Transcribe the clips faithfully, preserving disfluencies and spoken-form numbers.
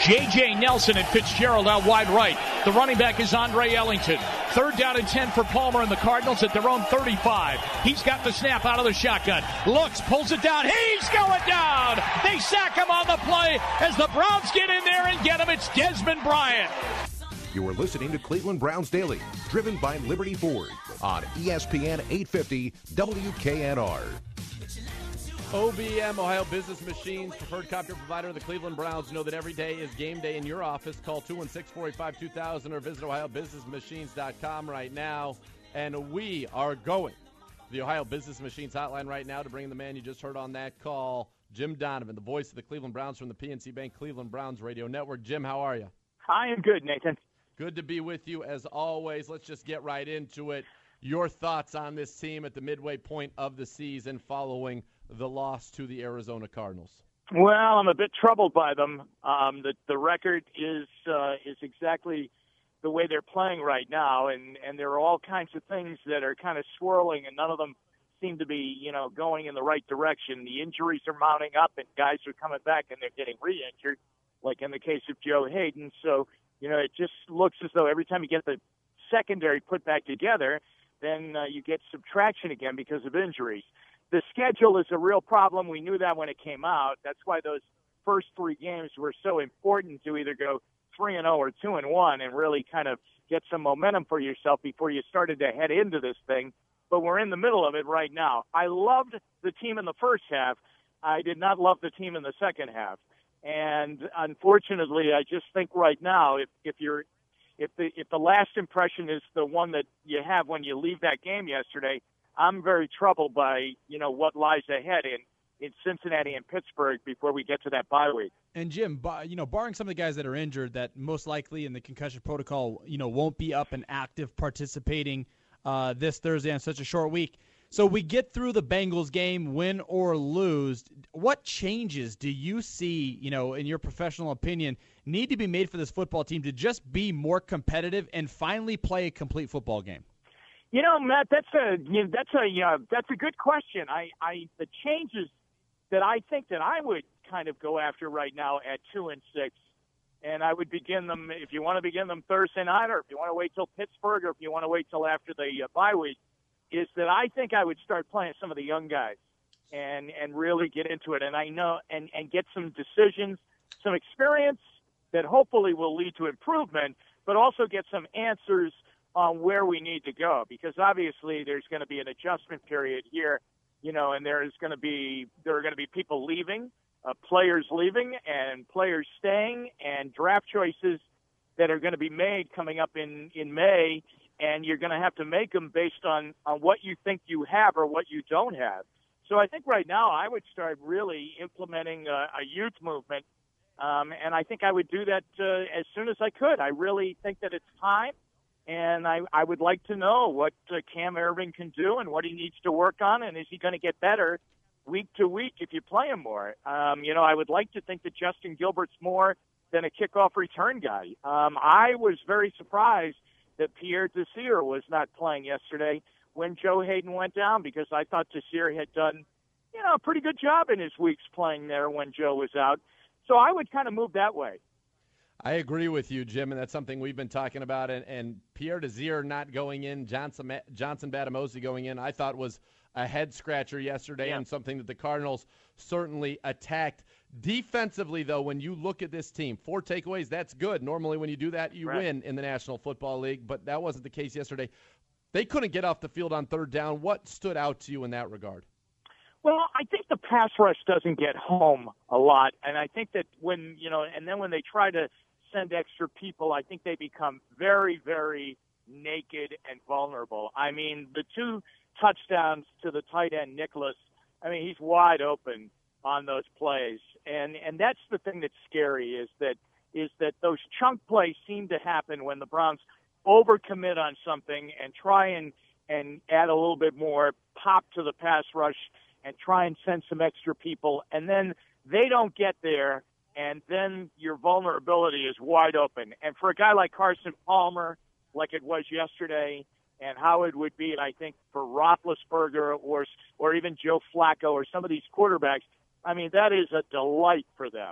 J J. Nelson and Fitzgerald out wide right. The running back is Andre Ellington. Third down and ten for Palmer and the Cardinals at their own thirty-five. He's got the snap out of the shotgun. Looks, pulls it down. He's going down. They sack him on the play as the Browns get in there and get him. It's Desmond Bryant. You are listening to Cleveland Browns Daily, driven by Liberty Ford on E S P N eight fifty W K N R. O B M, Ohio Business Machines, preferred copier provider of the Cleveland Browns. Know that every day is game day in your office. Call two one six, four eight five, two thousand or visit ohio business machines dot com right now. And we are going to the Ohio Business Machines hotline right now to bring the man you just heard on that call, Jim Donovan, the voice of the Cleveland Browns from the P N C Bank Cleveland Browns Radio Network. Jim, how are you? I am good, Nathan. Good to be with you as always. Let's just get right into it. Your thoughts on this team at the midway point of the season following the loss to the Arizona Cardinals? Well, I'm a bit troubled by them. Um, the the record is uh, is exactly the way they're playing right now, and, and there are all kinds of things that are kind of swirling, and none of them seem to be, you know, going in the right direction. The injuries are mounting up, and guys are coming back, and they're getting re-injured, like in the case of Joe Hayden. So, you know, it just looks as though every time you get the secondary put back together, then uh, you get subtraction again because of injuries. The schedule is a real problem. We knew that when it came out. That's why those first three games were so important, to either go three and oh or two and one and really kind of get some momentum for yourself before you started to head into this thing. But we're in the middle of it right now. I loved the team in the first half. I did not love the team in the second half. And unfortunately, I just think right now, if, if you're if the if the last impression is the one that you have when you leave that game yesterday, I'm very troubled by, you know, what lies ahead in, in Cincinnati and Pittsburgh before we get to that bye week. And, Jim, you know, barring some of the guys that are injured that most likely in the concussion protocol, you know, won't be up and active participating uh, this Thursday on such a short week. So we get through the Bengals game, win or lose. What changes do you see, you know, in your professional opinion, need to be made for this football team to just be more competitive and finally play a complete football game? You know, Matt, that's a you know, that's a uh, that's a good question. I, I the changes that I think that I would kind of go after right now at two and six, and I would begin them if you want to begin them Thursday night, or if you want to wait till Pittsburgh, or if you want to wait till after the uh, bye week. Is that I think I would start playing some of the young guys and and really get into it, and I know and and get some decisions, some experience that hopefully will lead to improvement, but also get some answers on where we need to go, because obviously there's going to be an adjustment period here, you know, and there is going to be there are going to be people leaving, uh, players leaving, and players staying, and draft choices that are going to be made coming up in, in May, and you're going to have to make them based on, on what you think you have or what you don't have. So I think right now I would start really implementing a, a youth movement, um, and I think I would do that uh, as soon as I could. I really think that it's time. And I, I would like to know what uh, Cam Irving can do and what he needs to work on, and is he going to get better week to week if you play him more? Um, you know, I would like to think that Justin Gilbert's more than a kickoff return guy. Um, I was very surprised that Pierre Desir was not playing yesterday when Joe Hayden went down, because I thought Desir had done, you know, a pretty good job in his weeks playing there when Joe was out. So I would kind of move that way. I agree with you, Jim, and that's something we've been talking about. And, and Pierre Desir not going in, Johnson Johnson Batamosi going in, I thought was a head-scratcher yesterday, yeah. And something that the Cardinals certainly attacked. Defensively, though, when you look at this team, four takeaways, that's good. Normally when you do that, you right. win in the National Football League, but that wasn't the case yesterday. They couldn't get off the field on third down. What stood out to you in that regard? Well, I think the pass rush doesn't get home a lot, and I think that when, you know, and then when they try to send extra people, I think they become very, very naked and vulnerable. I mean, the two touchdowns to the tight end, Nicholas, I mean, he's wide open on those plays. And and that's the thing that's scary, is that is that those chunk plays seem to happen when the Browns overcommit on something and try and, and add a little bit more pop to the pass rush and try and send some extra people, and then they don't get there, and then your vulnerability is wide open. And for a guy like Carson Palmer, like it was yesterday, and how it would be, I think, for Roethlisberger or or even Joe Flacco or some of these quarterbacks, I mean, that is a delight for them.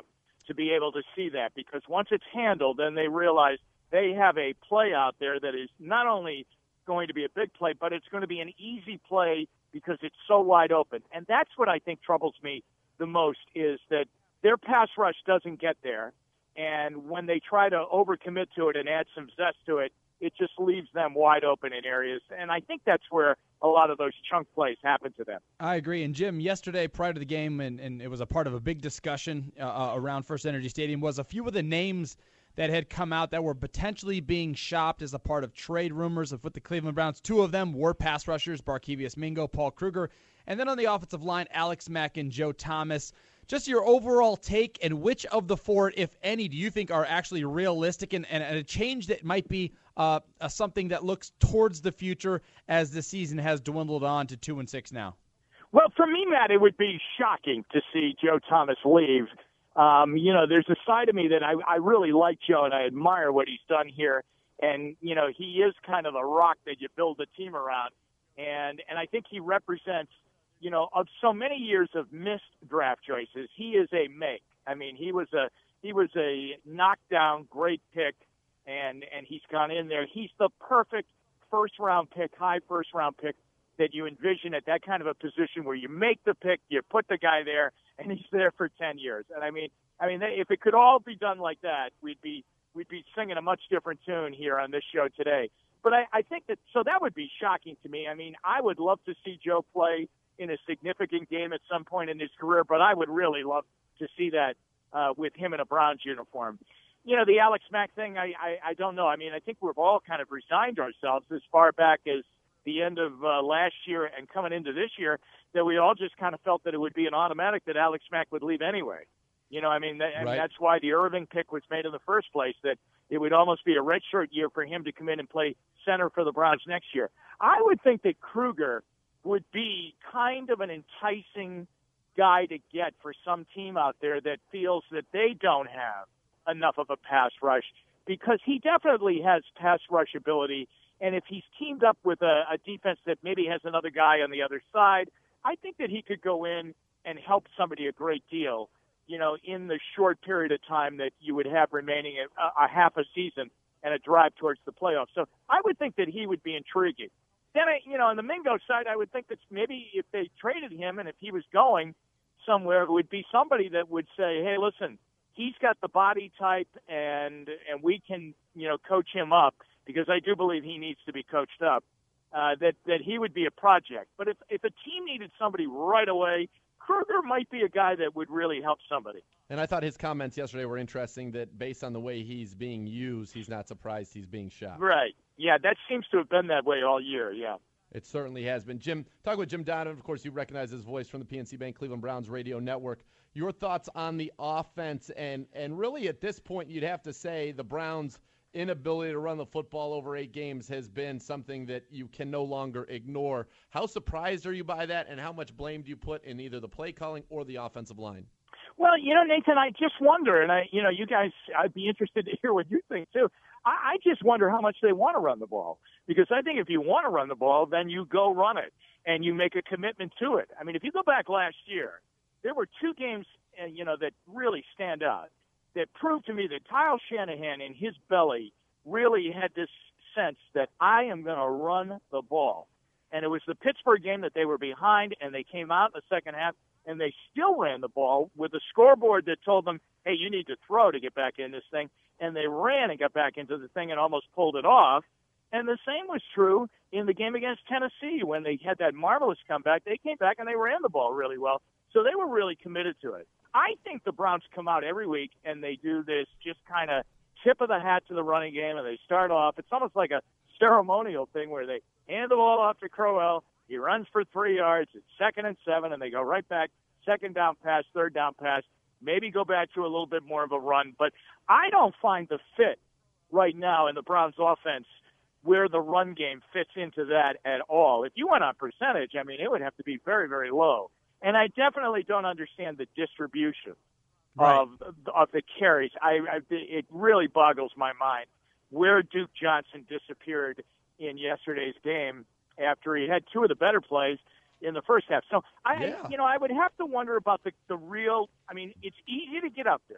to be able to see that, because once it's handled, then they realize they have a play out there that is not only going to be a big play, but it's going to be an easy play because it's so wide open. And that's what I think troubles me the most, is that their pass rush doesn't get there. And when they try to overcommit to it and add some zest to it, it just leaves them wide open in areas. And I think that's where a lot of those chunk plays happen to them. I agree. And, Jim, yesterday prior to the game, and, and it was a part of a big discussion uh, around First Energy Stadium, was a few of the names that had come out that were potentially being shopped as a part of trade rumors of with the Cleveland Browns. Two of them were pass rushers, Barkevious Mingo, Paul Kruger. And then on the offensive line, Alex Mack and Joe Thomas. Just your overall take, and which of the four, if any, do you think are actually realistic and, and a change that might be uh, a, something that looks towards the future as the season has dwindled on to two and six now? Well, for me, Matt, it would be shocking to see Joe Thomas leave. Um, you know, there's a side of me that I, I really like Joe, and I admire what he's done here. And, you know, he is kind of a rock that you build a team around. And, and I think he represents, you know, of so many years of missed draft choices, he is a make. I mean, he was a he was a knockdown great pick, and, and he's gone in there. He's the perfect first-round pick, high first-round pick that you envision at that kind of a position where you make the pick, you put the guy there, and he's there for ten years. And I mean, I mean, if it could all be done like that, we'd be we'd be singing a much different tune here on this show today. But I, I think that so that would be shocking to me. I mean, I would love to see Joe play in a significant game at some point in his career, but I would really love to see that uh, with him in a Browns uniform. You know, the Alex Mack thing, I, I, I don't know. I mean, I think we've all kind of resigned ourselves as far back as the end of uh, last year and coming into this year, that we all just kind of felt that it would be an automatic that Alex Mack would leave anyway. You know, I mean, that, and right. that's why the Irving pick was made in the first place, that it would almost be a redshirt year for him to come in and play center for the Browns next year. I would think that Kruger would be kind of an enticing guy to get for some team out there that feels that they don't have enough of a pass rush, because he definitely has pass rush ability. And if he's teamed up with a, a defense that maybe has another guy on the other side, I think that he could go in and help somebody a great deal, you know, in the short period of time that you would have remaining a, a half a season and a drive towards the playoffs. So I would think that he would be intriguing. Then, I, you know, on the Mingo side, I would think that maybe if they traded him and if he was going somewhere, it would be somebody that would say, hey, listen, he's got the body type and and we can, you know, coach him up, because I do believe he needs to be coached up, uh, that, that he would be a project. But if, if a team needed somebody right away, Kruger might be a guy that would really help somebody. And I thought his comments yesterday were interesting, that based on the way he's being used, he's not surprised he's being shot. Right. Yeah, that seems to have been that way all year, yeah. It certainly has been. Jim, talk with Jim Donovan. Of course, you recognize his voice from the P N C Bank Cleveland Browns radio network. Your thoughts on the offense, and, and really at this point you'd have to say the Browns' inability to run the football over eight games has been something that you can no longer ignore. How surprised are you by that, and how much blame do you put in either the play calling or the offensive line? Well, you know, Nathan, I just wonder, and I, you know, you guys, I'd be interested to hear what you think too. I, I just wonder how much they want to run the ball, because I think if you want to run the ball, then you go run it and you make a commitment to it. I mean, if you go back last year, there were two games, uh, you know, that really stand out, that proved to me that Kyle Shanahan in his belly really had this sense that I am going to run the ball. And it was the Pittsburgh game that they were behind, and they came out in the second half, and they still ran the ball with a scoreboard that told them, hey, you need to throw to get back in this thing. And they ran and got back into the thing and almost pulled it off. And the same was true in the game against Tennessee when they had that marvelous comeback. They came back and they ran the ball really well. So they were really committed to it. I think the Browns come out every week and they do this just kind of tip of the hat to the running game, and they start off. It's almost like a ceremonial thing where they hand the ball off to Crowell. He runs for three yards. It's second and seven, and they go right back, second down pass, third down pass, maybe go back to a little bit more of a run. But I don't find the fit right now in the Browns offense where the run game fits into that at all. If you went on percentage, I mean, it would have to be very, very low. And I definitely don't understand the distribution right. of of the carries. I, I it really boggles my mind where Duke Johnson disappeared in yesterday's game after he had two of the better plays in the first half. So I, yeah. you know, I would have to wonder about the the real. I mean, it's easy to get up there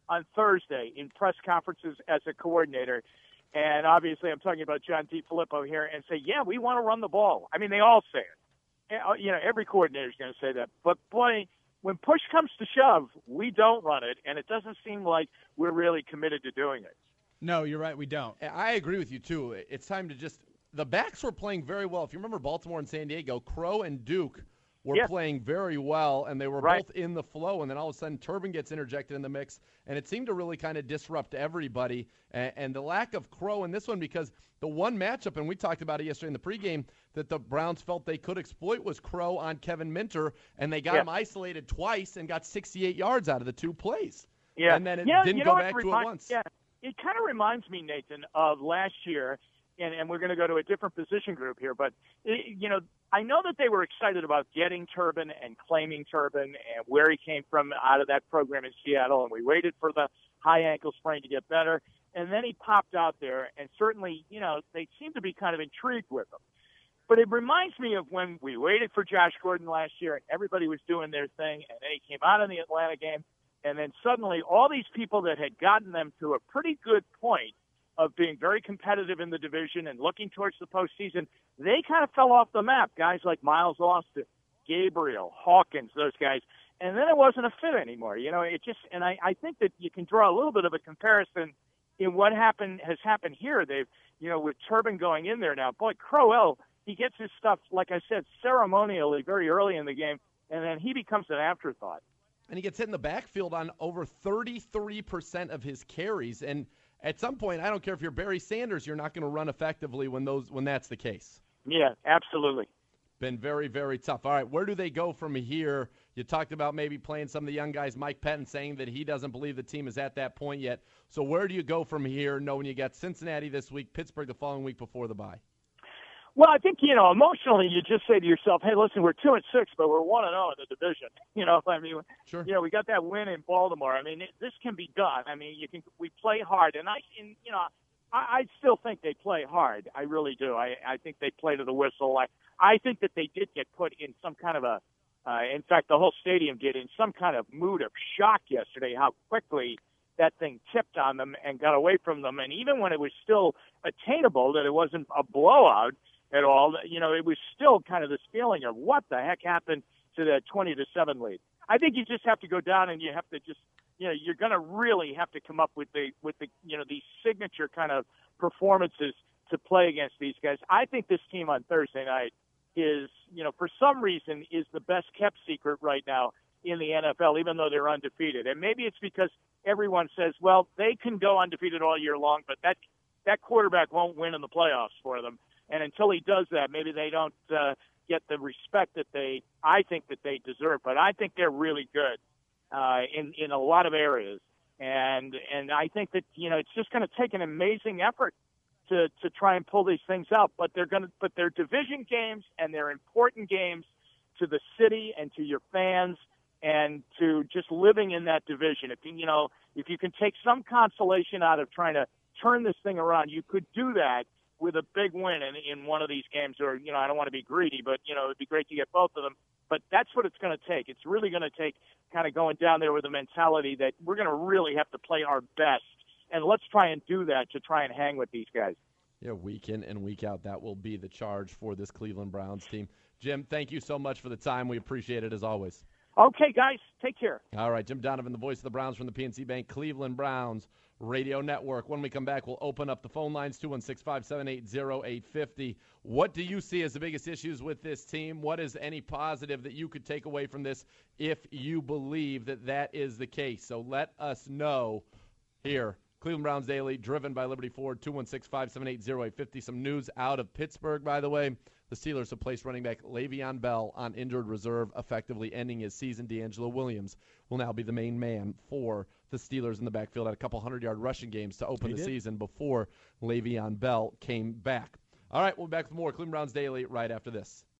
on Thursday in press conferences as a coordinator, and obviously I'm talking about John DeFilippo here, and say, yeah, we want to run the ball. I mean, they all say it. You know, every coordinator is going to say that. But, boy, when push comes to shove, we don't run it, and it doesn't seem like we're really committed to doing it. No, you're right. We don't. I agree with you, too. It's time to just – the backs were playing very well. If you remember Baltimore and San Diego, Crow and Duke were yeah. playing very well, and they were right. both in the flow. And then all of a sudden, Turbin gets interjected in the mix, and it seemed to really kind of disrupt everybody. And, and the lack of Crow in this one, because the one matchup, and we talked about it yesterday in the pregame, that the Browns felt they could exploit was Crow on Kevin Minter, and they got yeah. him isolated twice and got sixty-eight yards out of the two plays. Yeah. And then it yeah, didn't you know go back remi- to it once. Yeah. It kind of reminds me, Nathan, of last year, and, and we're going to go to a different position group here, but, it, you know, I know that they were excited about getting Turbin and claiming Turbin and where he came from out of that program in Seattle, and we waited for the high ankle sprain to get better, and then he popped out there, and certainly, you know, they seem to be kind of intrigued with him. But it reminds me of when we waited for Josh Gordon last year, and everybody was doing their thing, and then he came out in the Atlanta game, and then suddenly all these people that had gotten them to a pretty good point of being very competitive in the division and looking towards the postseason, they kind of fell off the map. Guys like Miles Austin, Gabriel, Hawkins, those guys. And then it wasn't a fit anymore. You know, it just, and I, I think that you can draw a little bit of a comparison in what happened, has happened here. They've, you know, with Turbin going in there now, boy, Crowell, he gets his stuff, like I said, ceremonially very early in the game, and then he becomes an afterthought. And he gets hit in the backfield on over thirty-three percent of his carries. And at some point, I don't care if you're Barry Sanders, you're not going to run effectively when those when that's the case. Yeah, absolutely. Been very, very tough. All right, where do they go from here? You talked about maybe playing some of the young guys. Mike Pettin saying that he doesn't believe the team is at that point yet. So where do you go from here, knowing you got Cincinnati this week, Pittsburgh the following week before the bye? Well, I think, you know, emotionally you just say to yourself, hey, listen, we're two and six, but we're one and oh in the division. You know, I mean, sure. you know, we got that win in Baltimore. I mean, it, this can be done. I mean, you can, we play hard, and I, and, you know, I, I still think they play hard. I really do. I, I think they play to the whistle. I, I think that they did get put in some kind of a, uh, in fact, the whole stadium did, in some kind of mood of shock yesterday, how quickly that thing tipped on them and got away from them. And even when it was still attainable, that it wasn't a blowout at all, you know, it was still kind of this feeling of what the heck happened to that twenty to seven lead. I think you just have to go down and you have to just, you know, you're going to really have to come up with the, with the, you know, these signature kind of performances to play against these guys. I think this team on Thursday night is, you know, for some reason is the best kept secret right now in the N F L, even though they're undefeated. And maybe it's because everyone says, well, they can go undefeated all year long, but that, that quarterback won't win in the playoffs for them. And until he does that, maybe they don't uh, get the respect that they, I think that they deserve. But I think they're really good uh, in in a lot of areas, and and I think that, you know, it's just going to take an amazing effort to to try and pull these things out. But they're going to, but they're division games, and they're important games to the city and to your fans and to just living in that division. If you know, if you can take some consolation out of trying to turn this thing around, you could do that with a big win in, in one of these games. Or, you know, I don't want to be greedy, but, you know, it'd be great to get both of them. But that's what it's going to take. It's really going to take kind of going down there with a mentality that we're going to really have to play our best. And let's try and do that to try and hang with these guys. Yeah, week in and week out, that will be the charge for this Cleveland Browns team. Jim, thank you so much for the time. We appreciate it as always. Okay, guys, take care. All right, Jim Donovan, the voice of the Browns from the P N C Bank Cleveland Browns Radio Network. When we come back, we'll open up the phone lines, two one six, five seven eight, zero eight five zero. What do you see as the biggest issues with this team? What is any positive that you could take away from this if you believe that that is the case? So let us know here. Cleveland Browns Daily, driven by Liberty Ford, two one six, five seven eight, zero eight five zero. Some news out of Pittsburgh, by the way. The Steelers have placed running back Le'Veon Bell on injured reserve, effectively ending his season. D'Angelo Williams will now be the main man for the Steelers in the backfield at a couple hundred-yard rushing games to open he the did. season before Le'Veon Bell came back. All right, we'll be back with more Cleveland Browns Daily right after this.